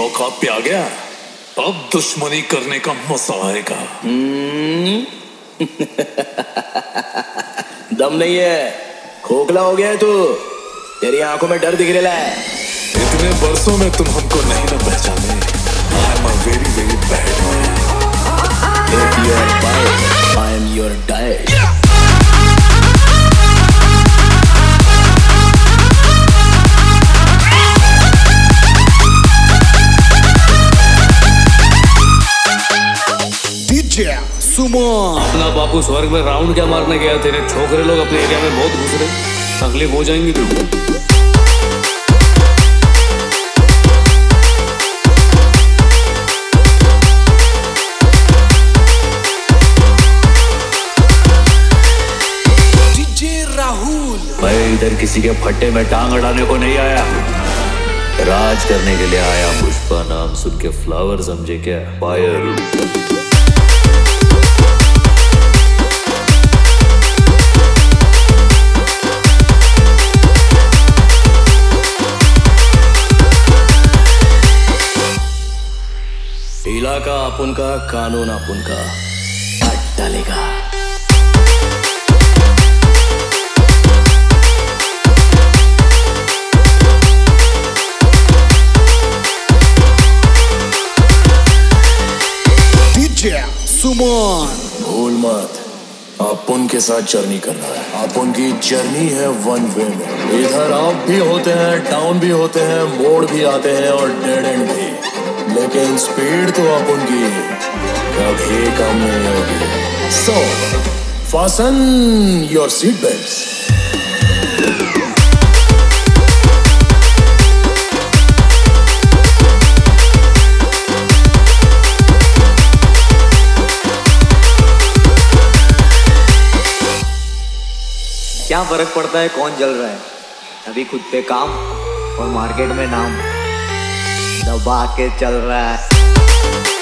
औकात पे आ गया, अब दुश्मनी करने का मजा आएगा। दम नहीं है, खोखला हो गया है तू। तेरी आंखों में डर दिख रहा है। इतने बरसों में तुम हमको नहीं ना पहचाने। I am a very very bad man. If you are bad, I am your dad. DJ सुमन। अपना बापू स्वर्ग में राउंड क्या मारने गया? तेरे छोकरे लोग अपने एरिया में बहुत घुस रहे, तकलीफ हो जाएंगी तुमको। मैं इधर किसी के फट्टे में टांग अड़ाने को नहीं आया, राज करने के लिए आया। पुष्पा नाम सुन के फ्लावर समझे क्या? फायर। इलाका अपन का, कानून अपन का, हट डालेगा। सुमन। भूल मत, अपन के साथ जर्नी करना है। अपन की जर्नी है वन वे में। इधर अप भी होते हैं, डाउन भी होते हैं, मोड़ भी आते हैं और डेड एंड भी। लेकिन स्पीड तो अपन की कभी कम नहीं होगी। So fasten your seat belts. क्या फर्क पड़ता है कौन जल रहा है? अभी खुद पे काम और मार्केट में नाम दबा के चल रहा है।